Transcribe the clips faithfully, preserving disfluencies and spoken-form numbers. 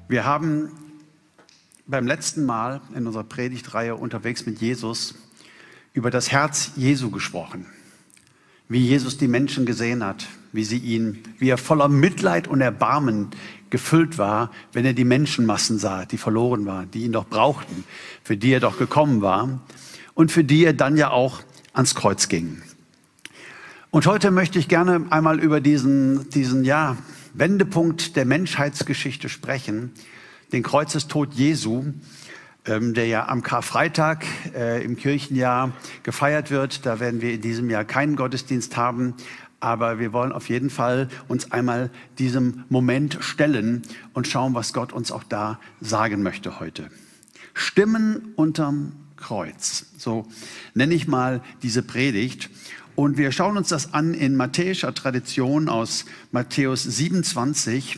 Wir haben beim letzten Mal in unserer Predigtreihe Unterwegs mit Jesus über das Herz Jesu gesprochen. Wie Jesus die Menschen gesehen hat, wie sie ihn, wie er voller Mitleid und Erbarmen gefüllt war, wenn er die Menschenmassen sah, die verloren waren, die ihn doch brauchten, für die er doch gekommen war und für die er dann ja auch ans Kreuz ging. Und heute möchte ich gerne einmal über diesen, diesen ja, Wendepunkt der Menschheitsgeschichte sprechen, den Kreuzestod Jesu, ähm, der ja am Karfreitag äh, im Kirchenjahr gefeiert wird. Da werden wir in diesem Jahr keinen Gottesdienst haben, aber wir wollen auf jeden Fall uns einmal diesem Moment stellen und schauen, was Gott uns auch da sagen möchte heute. Stimmen unterm Kreuz, so nenne ich mal diese Predigt. Und wir schauen uns das an in matthäischer Tradition aus Matthäus siebenundzwanzig,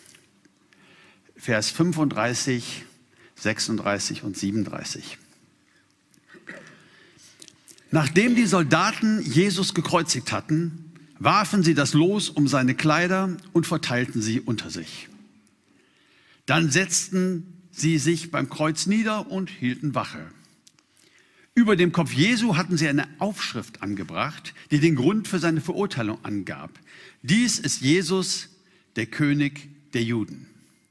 Vers fünfunddreißig, sechsunddreißig und siebenunddreißig. Nachdem die Soldaten Jesus gekreuzigt hatten, warfen sie das Los um seine Kleider und verteilten sie unter sich. Dann setzten sie sich beim Kreuz nieder und hielten Wache. Über dem Kopf Jesu hatten sie eine Aufschrift angebracht, die den Grund für seine Verurteilung angab. Dies ist Jesus, der König der Juden.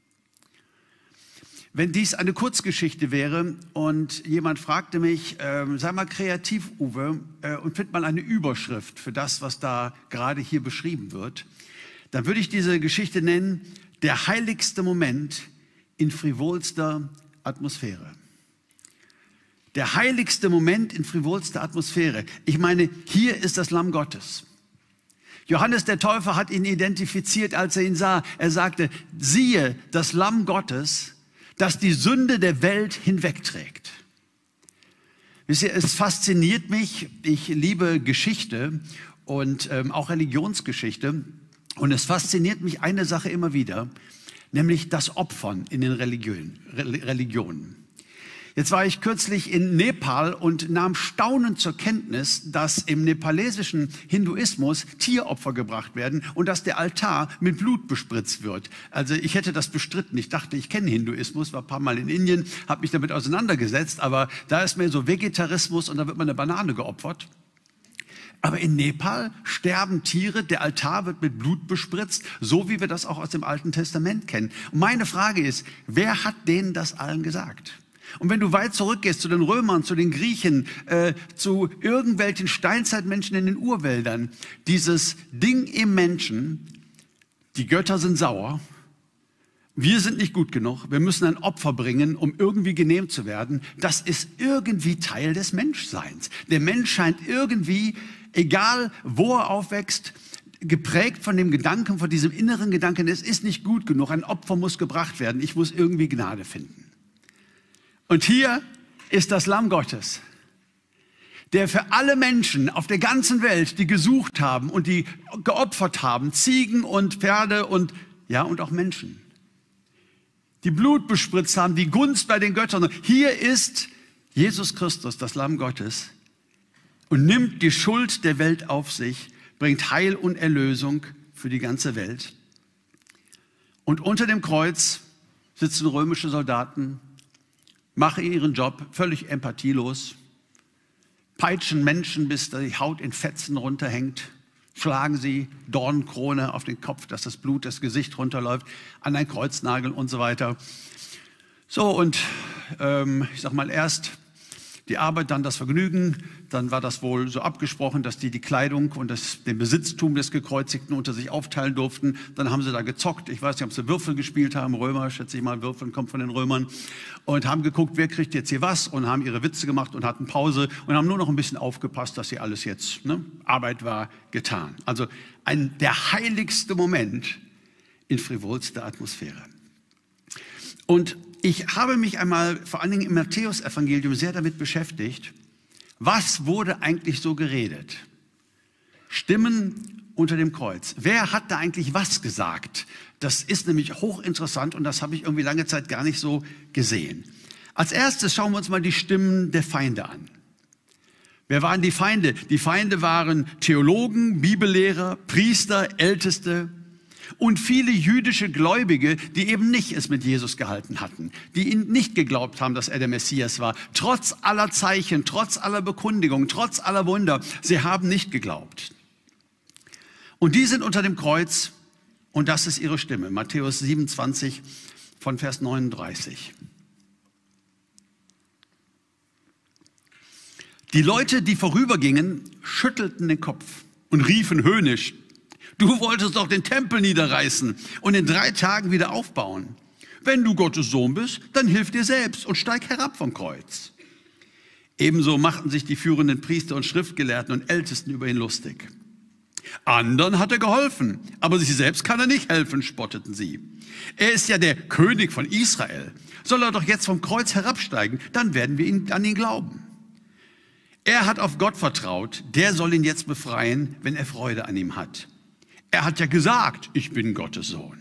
Wenn dies eine Kurzgeschichte wäre und jemand fragte mich, äh, sei mal kreativ, Uwe, äh, und find mal eine Überschrift für das, was da gerade hier beschrieben wird, dann würde ich diese Geschichte nennen, der heiligste Moment in frivolster Atmosphäre. Der heiligste Moment in frivolster Atmosphäre. Ich meine, hier ist das Lamm Gottes. Johannes der Täufer hat ihn identifiziert, als er ihn sah. Er sagte, siehe, das Lamm Gottes, das die Sünde der Welt hinwegträgt. Wisst ihr, es fasziniert mich. Ich liebe Geschichte und ähm, auch Religionsgeschichte. Und es fasziniert mich eine Sache immer wieder, nämlich das Opfern in den Religionen. Religionen. Jetzt war ich kürzlich in Nepal und nahm staunend zur Kenntnis, dass im nepalesischen Hinduismus Tieropfer gebracht werden und dass der Altar mit Blut bespritzt wird. Also ich hätte das bestritten. Ich dachte, ich kenne Hinduismus, war ein paar Mal in Indien, habe mich damit auseinandergesetzt, aber da ist mehr so Vegetarismus und da wird man eine Banane geopfert. Aber in Nepal sterben Tiere, der Altar wird mit Blut bespritzt, so wie wir das auch aus dem Alten Testament kennen. Und meine Frage ist, wer hat denen das allen gesagt? Und wenn du weit zurückgehst zu den Römern, zu den Griechen, äh, zu irgendwelchen Steinzeitmenschen in den Urwäldern, dieses Ding im Menschen, die Götter sind sauer, wir sind nicht gut genug, wir müssen ein Opfer bringen, um irgendwie genehm zu werden, das ist irgendwie Teil des Menschseins. Der Mensch scheint irgendwie, egal wo er aufwächst, geprägt von dem Gedanken, von diesem inneren Gedanken, es ist nicht gut genug, ein Opfer muss gebracht werden, ich muss irgendwie Gnade finden. Und hier ist das Lamm Gottes, der für alle Menschen auf der ganzen Welt, die gesucht haben und die geopfert haben, Ziegen und Pferde und, ja, und auch Menschen, die Blut bespritzt haben, die Gunst bei den Göttern. Hier ist Jesus Christus, das Lamm Gottes, und nimmt die Schuld der Welt auf sich, bringt Heil und Erlösung für die ganze Welt. Und unter dem Kreuz sitzen römische Soldaten, machen ihren Job völlig empathielos, peitschen Menschen, bis die Haut in Fetzen runterhängt, schlagen sie Dornenkrone auf den Kopf, dass das Blut das Gesicht runterläuft, an ein Kreuznagel und so weiter. So, und ähm, ich sag mal, erst die Arbeit, dann das Vergnügen. Dann war das wohl so abgesprochen, dass die die Kleidung und das, den Besitztum des Gekreuzigten unter sich aufteilen durften. Dann haben sie da gezockt. Ich weiß nicht, ob sie Würfel gespielt haben. Römer, schätze ich mal, Würfeln kommt von den Römern. Und haben geguckt, wer kriegt jetzt hier was, und haben ihre Witze gemacht und hatten Pause und haben nur noch ein bisschen aufgepasst, dass hier alles jetzt, ne, Arbeit war getan. Also ein, der heiligste Moment in frivolster Atmosphäre. Und ich habe mich einmal, vor allen Dingen im Matthäus-Evangelium, sehr damit beschäftigt, was wurde eigentlich so geredet? Stimmen unter dem Kreuz. Wer hat da eigentlich was gesagt? Das ist nämlich hochinteressant und das habe ich irgendwie lange Zeit gar nicht so gesehen. Als erstes schauen wir uns mal die Stimmen der Feinde an. Wer waren die Feinde? Die Feinde waren Theologen, Bibellehrer, Priester, Älteste. Und viele jüdische Gläubige, die eben nicht es mit Jesus gehalten hatten, die ihn nicht geglaubt haben, dass er der Messias war. Trotz aller Zeichen, trotz aller Bekundigungen, trotz aller Wunder, sie haben nicht geglaubt. Und die sind unter dem Kreuz und das ist ihre Stimme. Matthäus siebenundzwanzig von Vers neununddreißig. Die Leute, die vorübergingen, schüttelten den Kopf und riefen höhnisch: Du wolltest doch den Tempel niederreißen und in drei Tagen wieder aufbauen. Wenn du Gottes Sohn bist, dann hilf dir selbst und steig herab vom Kreuz. Ebenso machten sich die führenden Priester und Schriftgelehrten und Ältesten über ihn lustig. Anderen hat er geholfen, aber sich selbst kann er nicht helfen, spotteten sie. Er ist ja der König von Israel. Soll er doch jetzt vom Kreuz herabsteigen, dann werden wir ihn, an ihn glauben. Er hat auf Gott vertraut, der soll ihn jetzt befreien, wenn er Freude an ihm hat. Er hat ja gesagt, ich bin Gottes Sohn.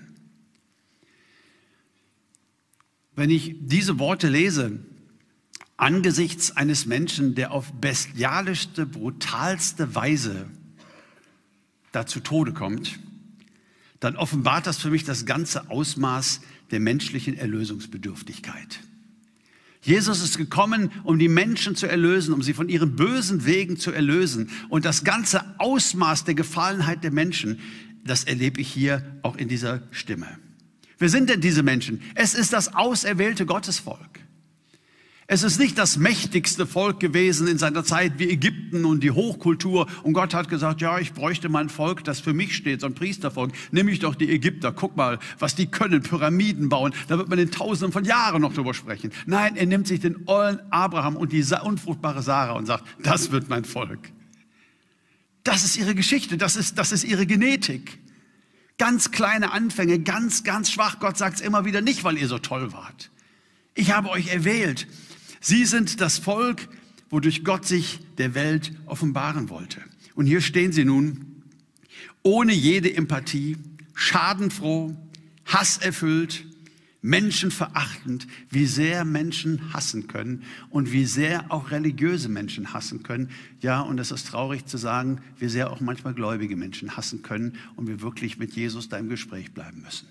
Wenn ich diese Worte lese, angesichts eines Menschen, der auf bestialischste, brutalste Weise da zu Tode kommt, dann offenbart das für mich das ganze Ausmaß der menschlichen Erlösungsbedürftigkeit. Jesus ist gekommen, um die Menschen zu erlösen, um sie von ihren bösen Wegen zu erlösen. Und das ganze Ausmaß der Gefallenheit der Menschen, das erlebe ich hier auch in dieser Stimme. Wer sind denn diese Menschen? Es ist das auserwählte Gottesvolk. Es ist nicht das mächtigste Volk gewesen in seiner Zeit wie Ägypten und die Hochkultur. Und Gott hat gesagt, ja, ich bräuchte mal ein Volk, das für mich steht, so ein Priestervolk. Nimm ich doch die Ägypter, guck mal, was die können, Pyramiden bauen. Da wird man in Tausenden von Jahren noch drüber sprechen. Nein, er nimmt sich den ollen Abraham und die unfruchtbare Sarah und sagt, das wird mein Volk. Das ist ihre Geschichte, das ist, das ist ihre Genetik. Ganz kleine Anfänge, ganz, ganz schwach. Gott sagt es immer wieder, nicht, weil ihr so toll wart. Ich habe euch erwählt. Sie sind das Volk, wodurch Gott sich der Welt offenbaren wollte. Und hier stehen sie nun, ohne jede Empathie, schadenfroh, hasserfüllt, menschenverachtend, wie sehr Menschen hassen können und wie sehr auch religiöse Menschen hassen können. Ja, und es ist traurig zu sagen, wie sehr auch manchmal gläubige Menschen hassen können und wir wirklich mit Jesus da im Gespräch bleiben müssen.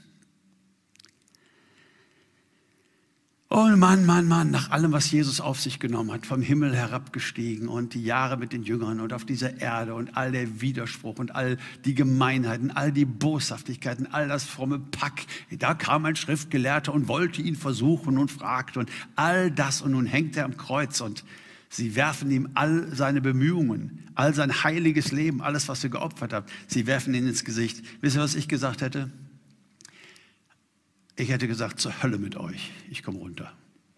Oh Mann, Mann, Mann, nach allem, was Jesus auf sich genommen hat, vom Himmel herabgestiegen und die Jahre mit den Jüngern und auf dieser Erde und all der Widerspruch und all die Gemeinheiten, all die Boshaftigkeiten, all das fromme Pack. Da kam ein Schriftgelehrter und wollte ihn versuchen und fragte und all das und nun hängt er am Kreuz und sie werfen ihm all seine Bemühungen, all sein heiliges Leben, alles, was er geopfert hat, sie werfen ihn ins Gesicht. Wisst ihr, was ich gesagt hätte? Ich hätte gesagt, zur Hölle mit euch, ich komme runter.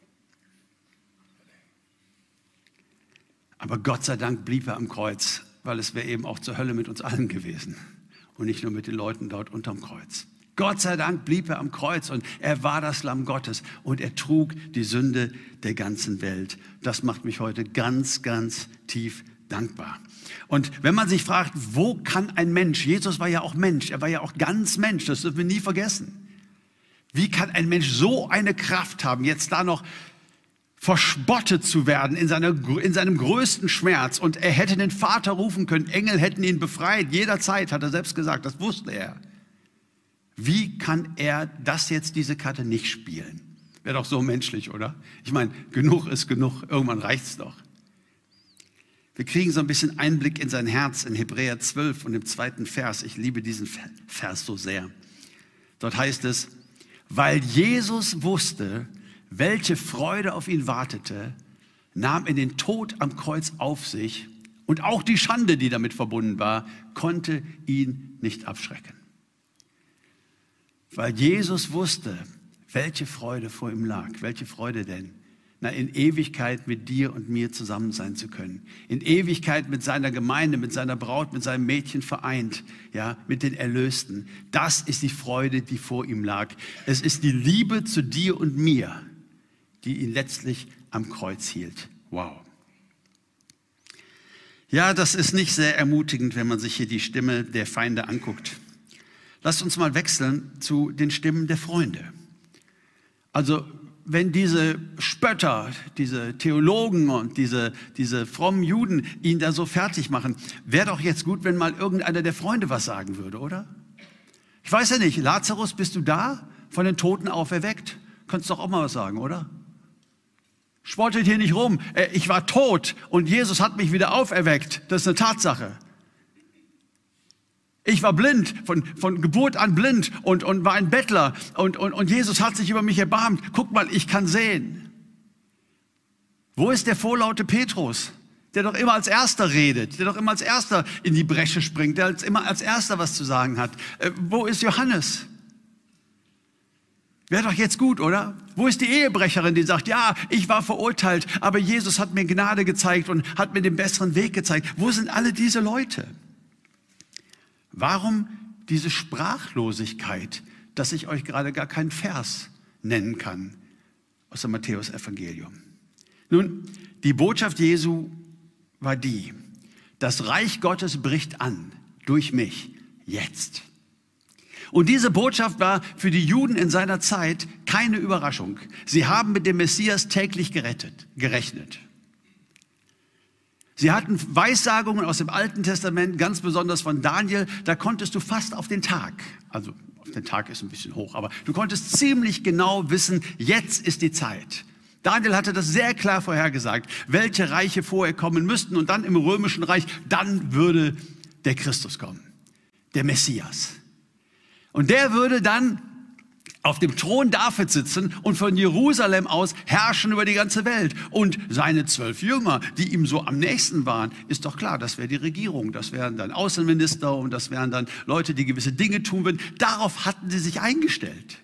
Aber Gott sei Dank blieb er am Kreuz, weil es wäre eben auch zur Hölle mit uns allen gewesen und nicht nur mit den Leuten dort unterm Kreuz. Gott sei Dank blieb er am Kreuz und er war das Lamm Gottes und er trug die Sünde der ganzen Welt. Das macht mich heute ganz, ganz tief dankbar. Und wenn man sich fragt, wo kann ein Mensch, Jesus war ja auch Mensch, er war ja auch ganz Mensch, das dürfen wir nie vergessen. Wie kann ein Mensch so eine Kraft haben, jetzt da noch verspottet zu werden in, seiner, in seinem größten Schmerz? Und er hätte den Vater rufen können, Engel hätten ihn befreit, jederzeit, hat er selbst gesagt, das wusste er. Wie kann er das jetzt, diese Karte nicht spielen? Wäre doch so menschlich, oder? Ich meine, genug ist genug, irgendwann reicht's doch. Wir kriegen so ein bisschen Einblick in sein Herz in Hebräer zwölf und im zweiten Vers. Ich liebe diesen Vers so sehr. Dort heißt es, weil Jesus wusste, welche Freude auf ihn wartete, nahm er den Tod am Kreuz auf sich und auch die Schande, die damit verbunden war, konnte ihn nicht abschrecken. Weil Jesus wusste, welche Freude vor ihm lag. Welche Freude denn? Na, in Ewigkeit mit dir und mir zusammen sein zu können. In Ewigkeit mit seiner Gemeinde, mit seiner Braut, mit seinem Mädchen vereint, ja, mit den Erlösten. Das ist die Freude, die vor ihm lag. Es ist die Liebe zu dir und mir, die ihn letztlich am Kreuz hielt. Wow. Ja, das ist nicht sehr ermutigend, wenn man sich hier die Stimme der Feinde anguckt. Lasst uns mal wechseln zu den Stimmen der Freunde. Also, wenn diese Spötter, diese Theologen und diese, diese frommen Juden ihn da so fertig machen, wäre doch jetzt gut, wenn mal irgendeiner der Freunde was sagen würde, oder? Ich weiß ja nicht, Lazarus, bist du da? Von den Toten auferweckt? Könntest doch auch mal was sagen, oder? Spottet hier nicht rum. Ich war tot und Jesus hat mich wieder auferweckt. Das ist eine Tatsache. Ich war blind, von, von Geburt an blind und, und war ein Bettler. Und, und, und Jesus hat sich über mich erbarmt. Guck mal, ich kann sehen. Wo ist der vorlaute Petrus, der doch immer als Erster redet, der doch immer als Erster in die Bresche springt, der als immer als Erster was zu sagen hat? Äh, wo ist Johannes? Wäre doch jetzt gut, oder? Wo ist die Ehebrecherin, die sagt, ja, ich war verurteilt, aber Jesus hat mir Gnade gezeigt und hat mir den besseren Weg gezeigt. Wo sind alle diese Leute? Warum diese Sprachlosigkeit, dass ich euch gerade gar keinen Vers nennen kann aus dem Matthäus-Evangelium? Nun, die Botschaft Jesu war die: Das Reich Gottes bricht an durch mich jetzt. Und diese Botschaft war für die Juden in seiner Zeit keine Überraschung. Sie haben mit dem Messias täglich gerettet, gerechnet. Sie hatten Weissagungen aus dem Alten Testament, ganz besonders von Daniel. Da konntest du fast auf den Tag, also auf den Tag ist ein bisschen hoch, aber du konntest ziemlich genau wissen, jetzt ist die Zeit. Daniel hatte das sehr klar vorhergesagt, welche Reiche vorher kommen müssten. Und dann im Römischen Reich, dann würde der Christus kommen, der Messias. Und der würde dann auf dem Thron Davids sitzen und von Jerusalem aus herrschen über die ganze Welt. Und seine zwölf Jünger, die ihm so am nächsten waren, ist doch klar, das wäre die Regierung. Das wären dann Außenminister und das wären dann Leute, die gewisse Dinge tun würden. Darauf hatten sie sich eingestellt.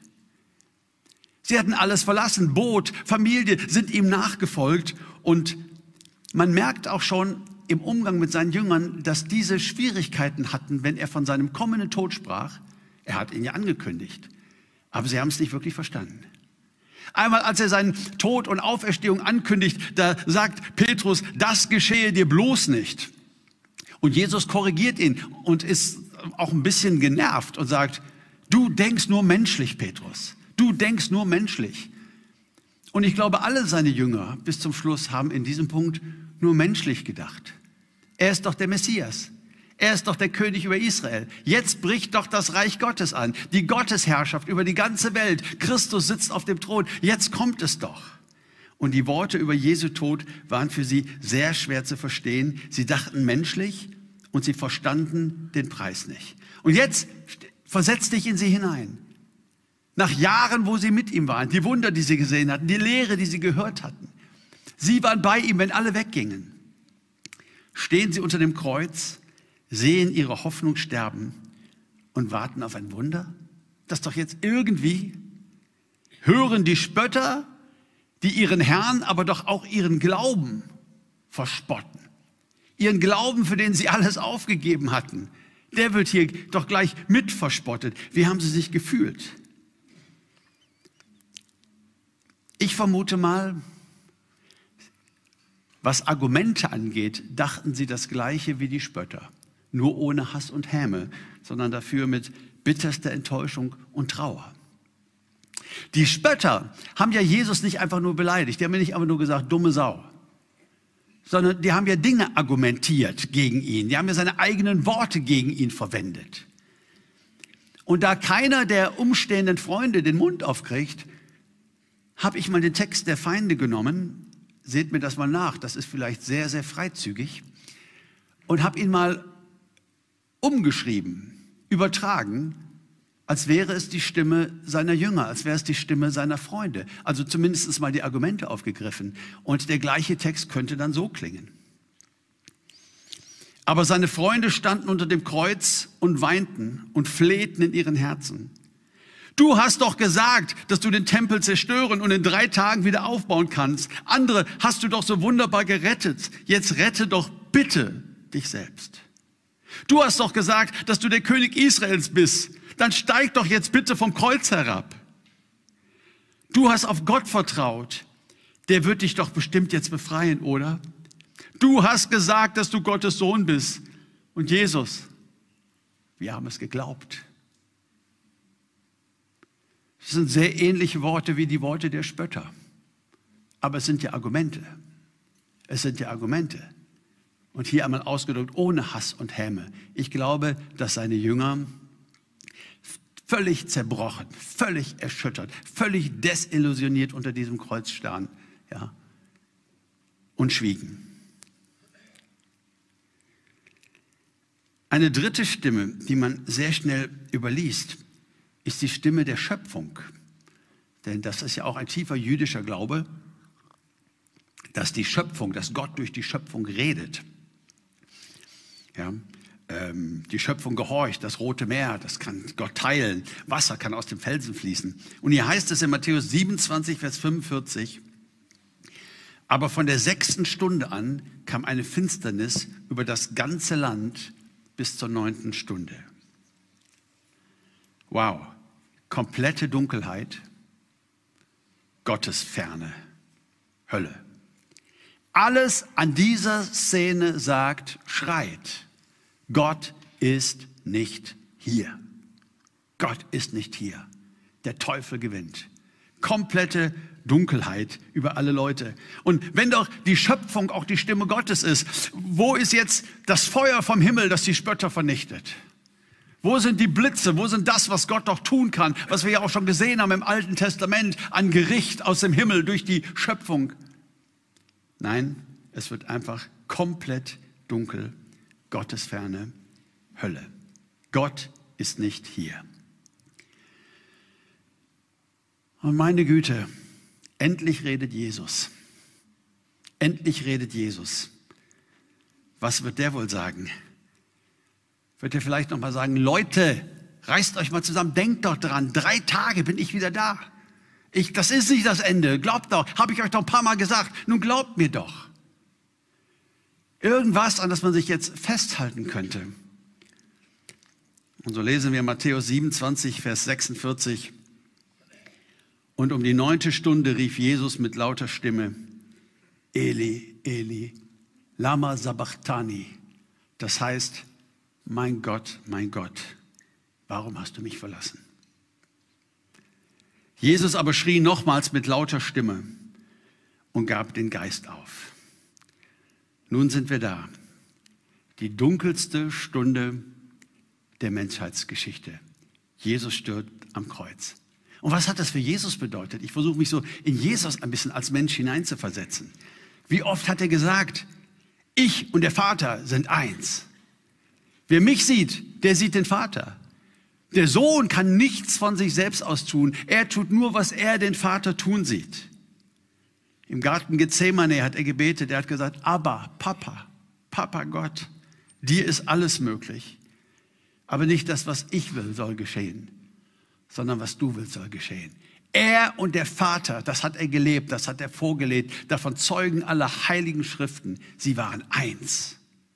Sie hatten alles verlassen, Boot, Familie, sind ihm nachgefolgt. Und man merkt auch schon im Umgang mit seinen Jüngern, dass diese Schwierigkeiten hatten, wenn er von seinem kommenden Tod sprach. Er hat ihn ja angekündigt, aber sie haben es nicht wirklich verstanden. Einmal, als er seinen Tod und Auferstehung ankündigt, da sagt Petrus, das geschehe dir bloß nicht. Und Jesus korrigiert ihn und ist auch ein bisschen genervt und sagt, du denkst nur menschlich, Petrus. Du denkst nur menschlich. Und ich glaube, alle seine Jünger bis zum Schluss haben in diesem Punkt nur menschlich gedacht. Er ist doch der Messias. Er ist doch der König über Israel. Jetzt bricht doch das Reich Gottes an. Die Gottesherrschaft über die ganze Welt. Christus sitzt auf dem Thron. Jetzt kommt es doch. Und die Worte über Jesu Tod waren für sie sehr schwer zu verstehen. Sie dachten menschlich und sie verstanden den Preis nicht. Und jetzt versetz dich in sie hinein. Nach Jahren, wo sie mit ihm waren, die Wunder, die sie gesehen hatten, die Lehre, die sie gehört hatten. Sie waren bei ihm, wenn alle weggingen. Stehen sie unter dem Kreuz, sehen ihre Hoffnung sterben und warten auf ein Wunder? Das doch jetzt irgendwie hören die Spötter, die ihren Herrn, aber doch auch ihren Glauben verspotten. Ihren Glauben, für den sie alles aufgegeben hatten. Der wird hier doch gleich mit verspottet. Wie haben sie sich gefühlt? Ich vermute mal, was Argumente angeht, dachten sie das Gleiche wie die Spötter. Nur ohne Hass und Häme, sondern dafür mit bitterster Enttäuschung und Trauer. Die Spötter haben ja Jesus nicht einfach nur beleidigt, die haben ja nicht einfach nur gesagt, dumme Sau, sondern die haben ja Dinge argumentiert gegen ihn, die haben ja seine eigenen Worte gegen ihn verwendet. Und da keiner der umstehenden Freunde den Mund aufkriegt, habe ich mal den Text der Feinde genommen, seht mir das mal nach, das ist vielleicht sehr, sehr freizügig, und habe ihn mal umgeschrieben, übertragen, als wäre es die Stimme seiner Jünger, als wäre es die Stimme seiner Freunde. Also zumindest mal die Argumente aufgegriffen. Und der gleiche Text könnte dann so klingen. Aber seine Freunde standen unter dem Kreuz und weinten und flehten in ihren Herzen. Du hast doch gesagt, dass du den Tempel zerstören und in drei Tagen wieder aufbauen kannst. Andere hast du doch so wunderbar gerettet. Jetzt rette doch bitte dich selbst. Du hast doch gesagt, dass du der König Israels bist. Dann steig doch jetzt bitte vom Kreuz herab. Du hast auf Gott vertraut. Der wird dich doch bestimmt jetzt befreien, oder? Du hast gesagt, dass du Gottes Sohn bist. Und Jesus, wir haben es geglaubt. Das sind sehr ähnliche Worte wie die Worte der Spötter. Aber es sind ja Argumente. Es sind ja Argumente. Und hier einmal ausgedrückt, ohne Hass und Häme. Ich glaube, dass seine Jünger völlig zerbrochen, völlig erschüttert, völlig desillusioniert unter diesem Kreuz standen, ja, und schwiegen. Eine dritte Stimme, die man sehr schnell überliest, ist die Stimme der Schöpfung. Denn das ist ja auch ein tiefer jüdischer Glaube, dass die Schöpfung, dass Gott durch die Schöpfung redet. Ja, ähm, die Schöpfung gehorcht, das Rote Meer, das kann Gott teilen, Wasser kann aus dem Felsen fließen. Und hier heißt es in Matthäus siebenundzwanzig, Vers fünfundvierzig, aber von der sechsten Stunde an kam eine Finsternis über das ganze Land bis zur neunten Stunde. Wow, komplette Dunkelheit, Gottesferne, Hölle. Alles an dieser Szene sagt, schreit, Gott ist nicht hier. Gott ist nicht hier. Der Teufel gewinnt. Komplette Dunkelheit über alle Leute. Und wenn doch die Schöpfung auch die Stimme Gottes ist, wo ist jetzt das Feuer vom Himmel, das die Spötter vernichtet? Wo sind die Blitze? Wo sind das, was Gott doch tun kann, was wir ja auch schon gesehen haben im Alten Testament, an Gericht aus dem Himmel durch die Schöpfung? Nein, es wird einfach komplett dunkel, Gottesferne, Hölle. Gott ist nicht hier. Und meine Güte, endlich redet Jesus. Endlich redet Jesus. Was wird der wohl sagen? Wird er vielleicht noch mal sagen, Leute, reißt euch mal zusammen, denkt doch dran, drei Tage bin ich wieder da. Ich, das ist nicht das Ende, glaubt doch, habe ich euch doch ein paar Mal gesagt, nun glaubt mir doch. Irgendwas, an das man sich jetzt festhalten könnte. Und so lesen wir Matthäus siebenundzwanzig, Vers sechsundvierzig. Und um die neunte Stunde rief Jesus mit lauter Stimme, Eli, Eli, lama sabachthani. Das heißt, mein Gott, mein Gott, warum hast du mich verlassen? Jesus aber schrie nochmals mit lauter Stimme und gab den Geist auf. Nun sind wir da. Die dunkelste Stunde der Menschheitsgeschichte. Jesus stirbt am Kreuz. Und was hat das für Jesus bedeutet? Ich versuche mich so in Jesus ein bisschen als Mensch hineinzuversetzen. Wie oft hat er gesagt, ich und der Vater sind eins. Wer mich sieht, der sieht den Vater. Der Sohn kann nichts von sich selbst aus tun. Er tut nur, was er den Vater tun sieht. Im Garten Gethsemane hat er gebetet. Er hat gesagt, Abba, Papa, Papa Gott, dir ist alles möglich. Aber nicht das, was ich will, soll geschehen, sondern was du willst, soll geschehen. Er und der Vater, das hat er gelebt, das hat er vorgelebt. Davon zeugen alle heiligen Schriften. Sie waren eins.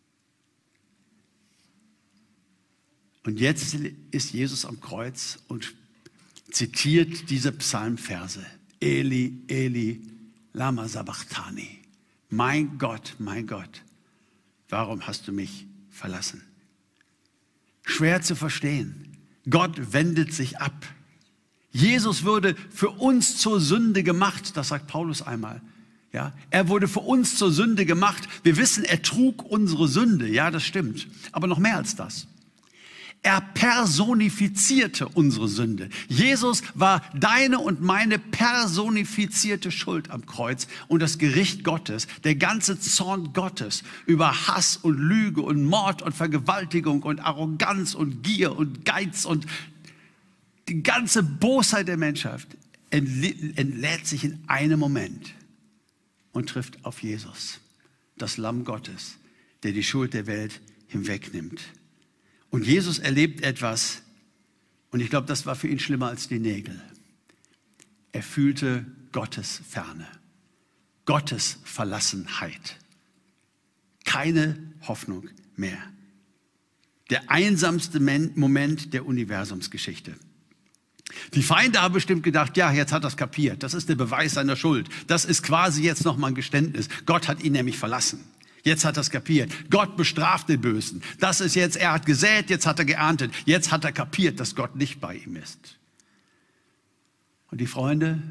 Und jetzt ist Jesus am Kreuz und zitiert diese Psalmverse. Eli, Eli, lama sabachthani. Mein Gott, mein Gott, warum hast du mich verlassen? Schwer zu verstehen. Gott wendet sich ab. Jesus wurde für uns zur Sünde gemacht, das sagt Paulus einmal. Ja, er wurde für uns zur Sünde gemacht. Wir wissen, er trug unsere Sünde. Ja, das stimmt. Aber noch mehr als das. Er personifizierte unsere Sünde. Jesus war deine und meine personifizierte Schuld am Kreuz und das Gericht Gottes, der ganze Zorn Gottes über Hass und Lüge und Mord und Vergewaltigung und Arroganz und Gier und Geiz und die ganze Bosheit der Menschheit entlädt sich in einem Moment und trifft auf Jesus, das Lamm Gottes, der die Schuld der Welt hinwegnimmt. Und Jesus erlebt etwas, und ich glaube, das war für ihn schlimmer als die Nägel. Er fühlte Gottes Ferne, Gottes Verlassenheit. Keine Hoffnung mehr. Der einsamste Moment der Universumsgeschichte. Die Feinde haben bestimmt gedacht, ja, jetzt hat er es kapiert. Das ist der Beweis seiner Schuld. Das ist quasi jetzt nochmal ein Geständnis. Gott hat ihn nämlich verlassen. Jetzt hat er es kapiert. Gott bestraft den Bösen. Das ist jetzt, er hat gesät, jetzt hat er geerntet. Jetzt hat er kapiert, dass Gott nicht bei ihm ist. Und die Freunde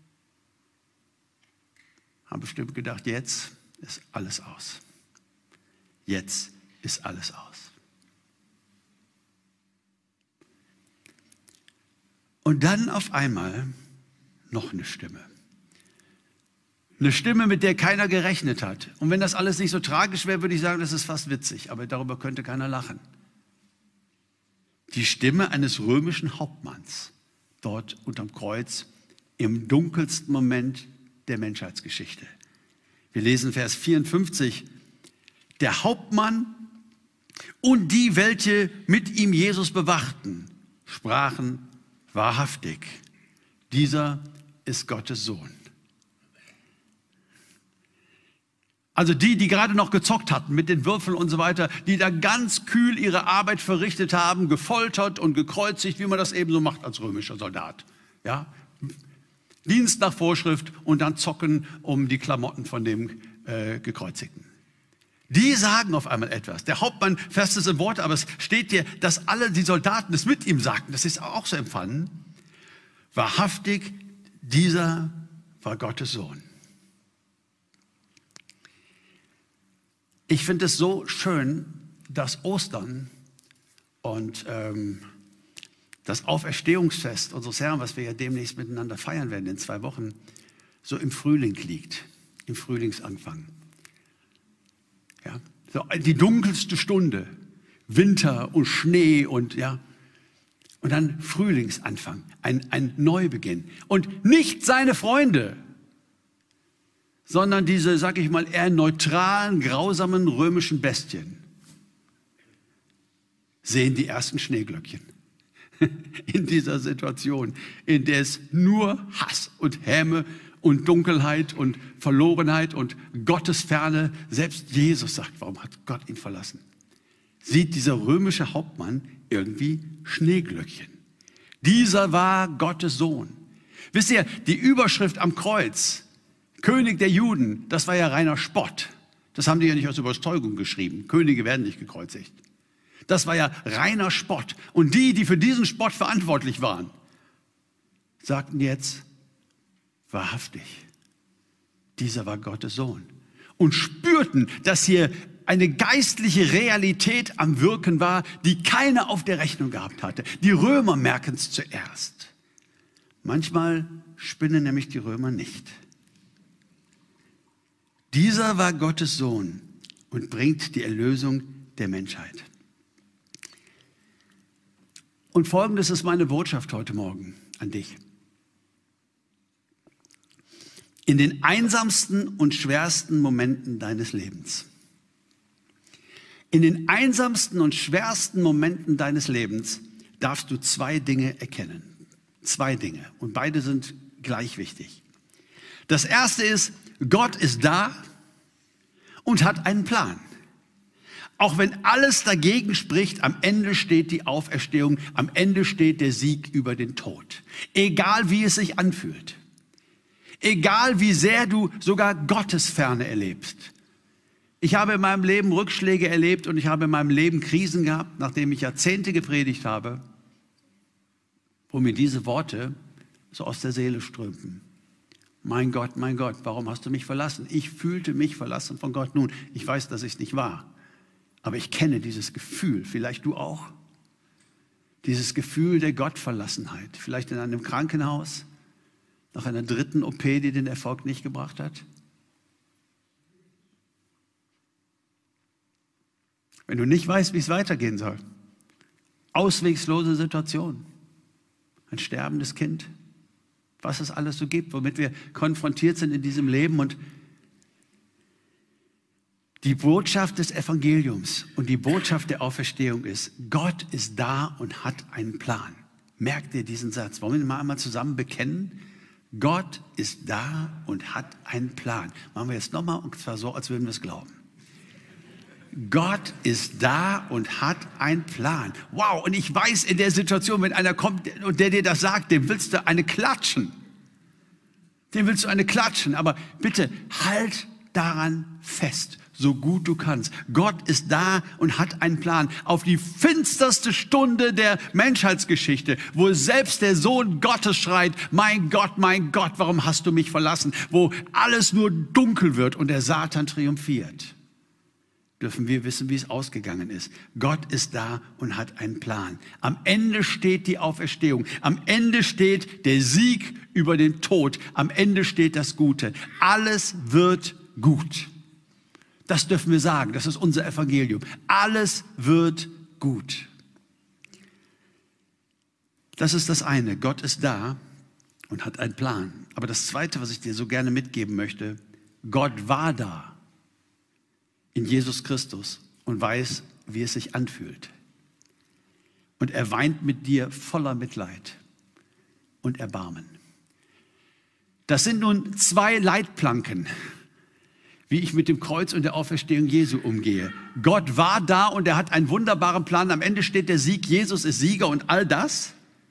haben bestimmt gedacht, jetzt ist alles aus. Jetzt ist alles aus. Und dann auf einmal noch eine Stimme. Eine Stimme, mit der keiner gerechnet hat. Und wenn das alles nicht so tragisch wäre, würde ich sagen, das ist fast witzig. Aber darüber könnte keiner lachen. Die Stimme eines römischen Hauptmanns dort unterm Kreuz im dunkelsten Moment der Menschheitsgeschichte. Wir lesen Vers vierundfünfzig. Der Hauptmann und die, welche mit ihm Jesus bewachten, sprachen wahrhaftig, dieser ist Gottes Sohn. Also die, die gerade noch gezockt hatten mit den Würfeln und so weiter, die da ganz kühl ihre Arbeit verrichtet haben, gefoltert und gekreuzigt, wie man das eben so macht als römischer Soldat. Ja? Dienst nach Vorschrift und dann zocken um die Klamotten von dem äh, Gekreuzigten. Die sagen auf einmal etwas. Der Hauptmann fasst es in Worte, aber es steht hier, dass alle die Soldaten es mit ihm sagten. Das ist auch so empfangen. Wahrhaftig, dieser war Gottes Sohn. Ich finde es so schön, dass Ostern und ähm, das Auferstehungsfest unseres Herrn, was wir ja demnächst miteinander feiern werden in zwei Wochen, so im Frühling liegt, im Frühlingsanfang. Ja, so die dunkelste Stunde, Winter und Schnee und ja, und dann Frühlingsanfang, ein, ein Neubeginn. Und nicht seine Freunde, sondern diese, sag ich mal, eher neutralen, grausamen römischen Bestien sehen die ersten Schneeglöckchen in dieser Situation, in der es nur Hass und Häme und Dunkelheit und Verlorenheit und Gottesferne, selbst Jesus sagt, warum hat Gott ihn verlassen? Sieht dieser römische Hauptmann irgendwie Schneeglöckchen. Dieser war Gottes Sohn. Wisst ihr, die Überschrift am Kreuz, König der Juden, das war ja reiner Spott. Das haben die ja nicht aus Überzeugung geschrieben. Könige werden nicht gekreuzigt. Das war ja reiner Spott. Und die, die für diesen Spott verantwortlich waren, sagten jetzt, wahrhaftig, dieser war Gottes Sohn. Und spürten, dass hier eine geistliche Realität am Wirken war, die keiner auf der Rechnung gehabt hatte. Die Römer merken es zuerst. Manchmal spinnen nämlich die Römer nicht. Dieser war Gottes Sohn und bringt die Erlösung der Menschheit. Und folgendes ist meine Botschaft heute Morgen an dich. In den einsamsten und schwersten Momenten deines Lebens, in den einsamsten und schwersten Momenten deines Lebens darfst du zwei Dinge erkennen. Zwei Dinge. Und beide sind gleich wichtig. Das erste ist, Gott ist da und hat einen Plan. Auch wenn alles dagegen spricht, am Ende steht die Auferstehung, am Ende steht der Sieg über den Tod. Egal wie es sich anfühlt. Egal wie sehr du sogar Gottesferne erlebst. Ich habe in meinem Leben Rückschläge erlebt und ich habe in meinem Leben Krisen gehabt, nachdem ich Jahrzehnte gepredigt habe, wo mir diese Worte so aus der Seele strömten. Mein Gott, mein Gott, warum hast du mich verlassen? Ich fühlte mich verlassen von Gott. Nun, ich weiß, dass es nicht war, aber ich kenne dieses Gefühl, vielleicht du auch. Dieses Gefühl der Gottverlassenheit, vielleicht in einem Krankenhaus, nach einer dritten O P, die den Erfolg nicht gebracht hat. Wenn du nicht weißt, wie es weitergehen soll. Auswegslose Situation. Ein sterbendes Kind. Was es alles so gibt, womit wir konfrontiert sind in diesem Leben. Und die Botschaft des Evangeliums und die Botschaft der Auferstehung ist, Gott ist da und hat einen Plan. Merkt ihr diesen Satz? Wollen wir ihn mal einmal zusammen bekennen? Gott ist da und hat einen Plan. Machen wir jetzt nochmal, und zwar so, als würden wir es glauben. Gott ist da und hat einen Plan. Wow, und ich weiß, in der Situation, wenn einer kommt und der dir das sagt, dem willst du eine klatschen. Dem willst du eine klatschen. Aber bitte, halt daran fest, so gut du kannst. Gott ist da und hat einen Plan. Auf die finsterste Stunde der Menschheitsgeschichte, wo selbst der Sohn Gottes schreit, mein Gott, mein Gott, warum hast du mich verlassen? Wo alles nur dunkel wird und der Satan triumphiert. dürfen wir wissen, wie es ausgegangen ist. Gott ist da und hat einen Plan. Am Ende steht die Auferstehung. Am Ende steht der Sieg über den Tod. Am Ende steht das Gute. Alles wird gut. Das dürfen wir sagen. Das ist unser Evangelium. Alles wird gut. Das ist das eine. Gott ist da und hat einen Plan. Aber das Zweite, was ich dir so gerne mitgeben möchte, Gott war da in Jesus Christus und weiß, wie es sich anfühlt. Und er weint mit dir voller Mitleid und Erbarmen. Das sind nun zwei Leitplanken, wie ich mit dem Kreuz und der Auferstehung Jesu umgehe. Gott war da und er hat einen wunderbaren Plan. Am Ende steht der Sieg, Jesus ist Sieger und all das.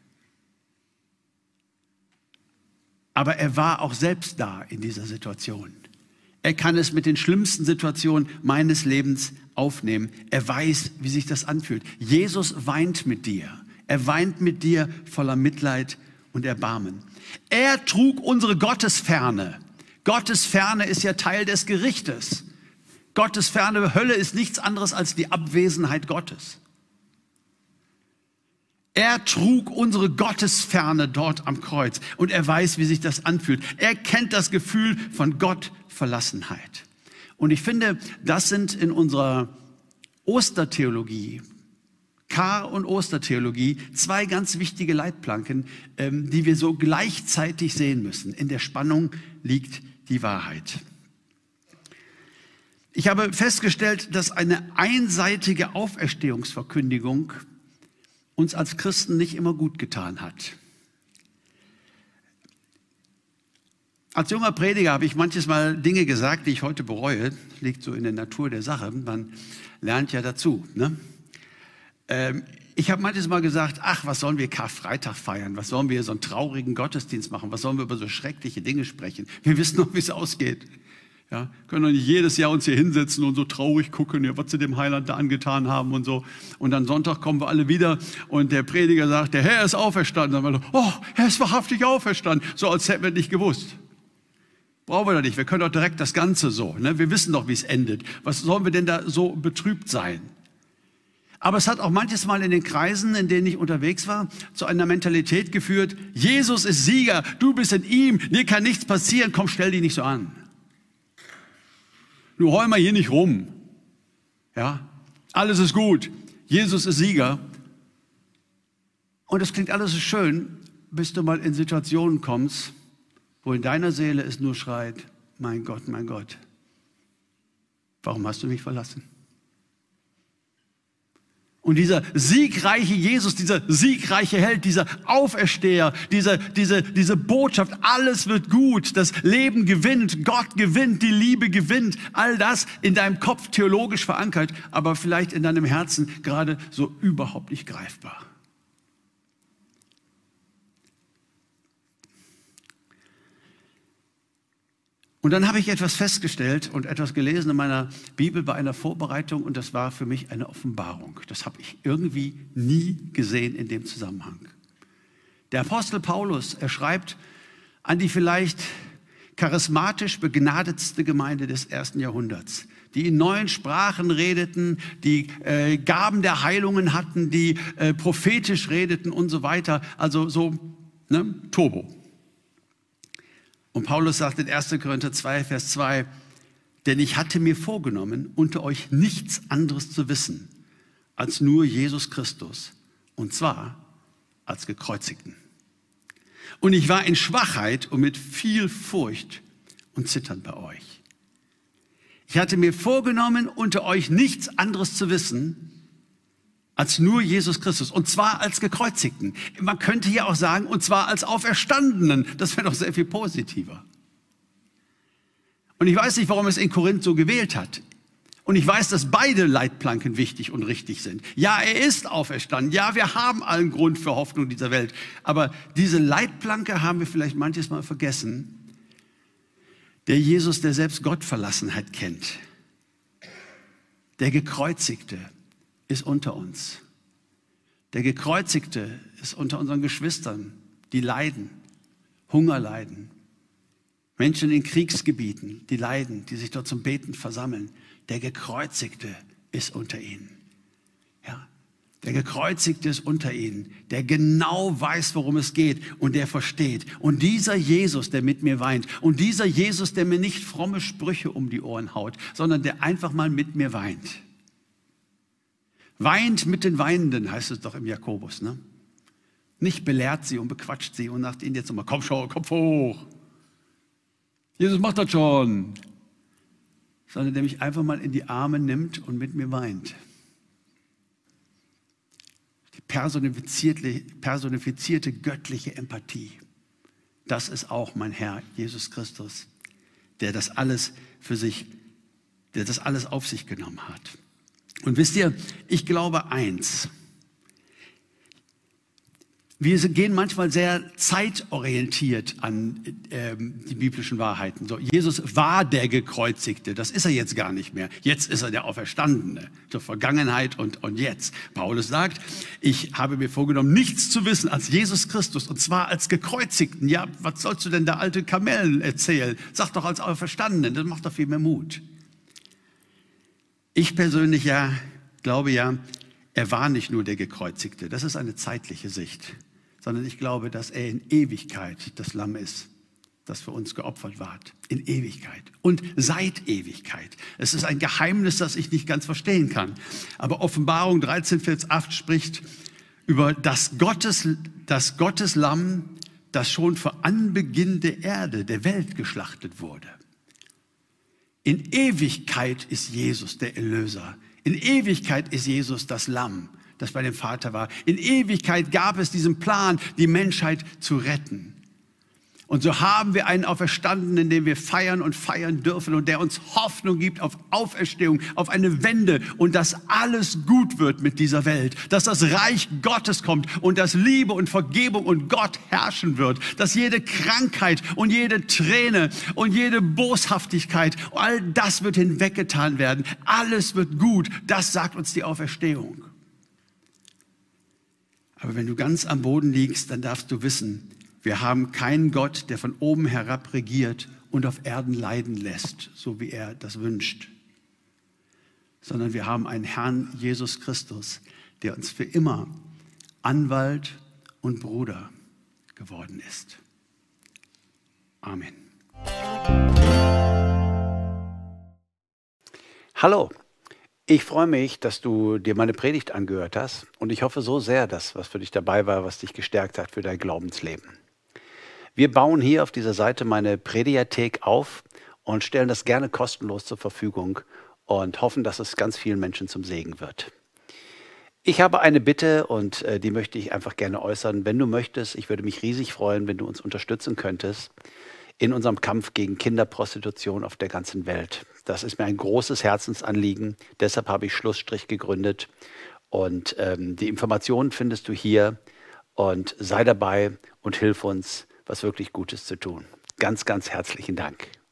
Aber er war auch selbst da in dieser Situation. Er kann es mit den schlimmsten Situationen meines Lebens aufnehmen. Er weiß, wie sich das anfühlt. Jesus weint mit dir. Er weint mit dir voller Mitleid und Erbarmen. Er trug unsere Gottesferne. Gottesferne ist ja Teil des Gerichtes. Gottesferne, Hölle ist nichts anderes als die Abwesenheit Gottes. Er trug unsere Gottesferne dort am Kreuz und er weiß, wie sich das anfühlt. Er kennt das Gefühl von Gottverlassenheit. Und ich finde, das sind in unserer Ostertheologie, Kar- und Ostertheologie, zwei ganz wichtige Leitplanken, ähm, die wir so gleichzeitig sehen müssen. In der Spannung liegt die Wahrheit. Ich habe festgestellt, dass eine einseitige Auferstehungsverkündigung uns als Christen nicht immer gut getan hat. Als junger Prediger habe ich manches Mal Dinge gesagt, die ich heute bereue. Das liegt so in der Natur der Sache. Man lernt ja dazu. Ne? Ähm, ich habe manches Mal gesagt, ach, was sollen wir Karfreitag feiern? Was sollen wir so einen traurigen Gottesdienst machen? Was sollen wir über so schreckliche Dinge sprechen? Wir wissen doch, wie es ausgeht. Ja, können doch nicht jedes Jahr uns hier hinsetzen und so traurig gucken, ja, was sie dem Heiland da angetan haben und so. Und dann Sonntag kommen wir alle wieder und der Prediger sagt, der Herr ist auferstanden. Dann sagen wir, oh, er ist wahrhaftig auferstanden. So, als hätten wir nicht gewusst. Brauchen wir doch nicht. Wir können doch direkt das Ganze so. Ne? Wir wissen doch, wie es endet. Was sollen wir denn da so betrübt sein? Aber es hat auch manches Mal in den Kreisen, in denen ich unterwegs war, zu einer Mentalität geführt, Jesus ist Sieger, du bist in ihm, dir kann nichts passieren, komm, stell dich nicht so an. Nur heul mal hier nicht rum. Ja, alles ist gut. Jesus ist Sieger. Und das klingt alles so schön, bis du mal in Situationen kommst, wo in deiner Seele es nur schreit, mein Gott, mein Gott, warum hast du mich verlassen? Und dieser siegreiche Jesus, dieser siegreiche Held, dieser Aufersteher, diese, diese, diese Botschaft, alles wird gut, das Leben gewinnt, Gott gewinnt, die Liebe gewinnt, all das in deinem Kopf theologisch verankert, aber vielleicht in deinem Herzen gerade so überhaupt nicht greifbar. Und dann habe ich etwas festgestellt und etwas gelesen in meiner Bibel bei einer Vorbereitung und das war für mich eine Offenbarung. Das habe ich irgendwie nie gesehen in dem Zusammenhang. Der Apostel Paulus, er schreibt an die vielleicht charismatisch begnadetste Gemeinde des ersten Jahrhunderts, die in neuen Sprachen redeten, die äh, Gaben der Heilungen hatten, die äh, prophetisch redeten und so weiter. Also so, ne, Turbo. Und Paulus sagt in erster Korinther zwei, Vers zwei, denn ich hatte mir vorgenommen, unter euch nichts anderes zu wissen, als nur Jesus Christus, und zwar als Gekreuzigten. Und ich war in Schwachheit und mit viel Furcht und Zittern bei euch. Ich hatte mir vorgenommen, unter euch nichts anderes zu wissen, als nur Jesus Christus, und zwar als Gekreuzigten. Man könnte hier auch sagen, und zwar als Auferstandenen. Das wäre doch sehr viel positiver. Und ich weiß nicht, warum es in Korinth so gewählt hat. Und ich weiß, dass beide Leitplanken wichtig und richtig sind. Ja, er ist auferstanden. Ja, wir haben allen Grund für Hoffnung dieser Welt. Aber diese Leitplanke haben wir vielleicht manches Mal vergessen. Der Jesus, der selbst Gottverlassenheit kennt. Der Gekreuzigte ist unter uns. Der Gekreuzigte ist unter unseren Geschwistern, die leiden, Hunger leiden. Menschen in Kriegsgebieten, die leiden, die sich dort zum Beten versammeln. Der Gekreuzigte ist unter ihnen. Ja, der Gekreuzigte ist unter ihnen, der genau weiß, worum es geht und der versteht. Und dieser Jesus, der mit mir weint und dieser Jesus, der mir nicht fromme Sprüche um die Ohren haut, sondern der einfach mal mit mir weint. Weint mit den Weinenden, heißt es doch im Jakobus, ne? Nicht belehrt sie und bequatscht sie und sagt ihnen jetzt nochmal, komm schon, Kopf hoch. Jesus macht das schon. Sondern der mich einfach mal in die Arme nimmt und mit mir weint. Die personifizierte, personifizierte göttliche Empathie. Das ist auch mein Herr, Jesus Christus, der das alles für sich, der das alles auf sich genommen hat. Und wisst ihr, ich glaube eins. Wir gehen manchmal sehr zeitorientiert an ähm, die biblischen Wahrheiten. So, Jesus war der Gekreuzigte, das ist er jetzt gar nicht mehr. Jetzt ist er der Auferstandene, zur Vergangenheit und, und jetzt. Paulus sagt, ich habe mir vorgenommen, nichts zu wissen als Jesus Christus, und zwar als Gekreuzigten. Ja, was sollst du denn der alte Kamellen erzählen? Sag doch als Auferstandenen, das macht doch viel mehr Mut. Ich persönlich ja glaube ja, er war nicht nur der Gekreuzigte, das ist eine zeitliche Sicht, sondern ich glaube, dass er in Ewigkeit das Lamm ist, das für uns geopfert ward. In Ewigkeit und seit Ewigkeit. Es ist ein Geheimnis, das ich nicht ganz verstehen kann. Aber Offenbarung dreizehn, Vers acht spricht über das Gottes, das Gottes Lamm, das schon vor Anbeginn der Erde, der Welt geschlachtet wurde. In Ewigkeit ist Jesus der Erlöser. In Ewigkeit ist Jesus das Lamm, das bei dem Vater war. In Ewigkeit gab es diesen Plan, die Menschheit zu retten. Und so haben wir einen Auferstandenen, den wir feiern und feiern dürfen und der uns Hoffnung gibt auf Auferstehung, auf eine Wende und dass alles gut wird mit dieser Welt, dass das Reich Gottes kommt und dass Liebe und Vergebung und Gott herrschen wird, dass jede Krankheit und jede Träne und jede Boshaftigkeit, all das wird hinweggetan werden. Alles wird gut, das sagt uns die Auferstehung. Aber wenn du ganz am Boden liegst, dann darfst du wissen, wir haben keinen Gott, der von oben herab regiert und auf Erden leiden lässt, so wie er das wünscht. Sondern wir haben einen Herrn Jesus Christus, der uns für immer Anwalt und Bruder geworden ist. Amen. Hallo, ich freue mich, dass du dir meine Predigt angehört hast und ich hoffe so sehr, dass was für dich dabei war, was dich gestärkt hat für dein Glaubensleben. Wir bauen hier auf dieser Seite meine Prediathek auf und stellen das gerne kostenlos zur Verfügung und hoffen, dass es ganz vielen Menschen zum Segen wird. Ich habe eine Bitte und äh, die möchte ich einfach gerne äußern. Wenn du möchtest, ich würde mich riesig freuen, wenn du uns unterstützen könntest in unserem Kampf gegen Kinderprostitution auf der ganzen Welt. Das ist mir ein großes Herzensanliegen. Deshalb habe ich Schlussstrich gegründet. Und ähm, die Informationen findest du hier. Und sei dabei und hilf uns, was wirklich Gutes zu tun. Ganz, ganz herzlichen Dank.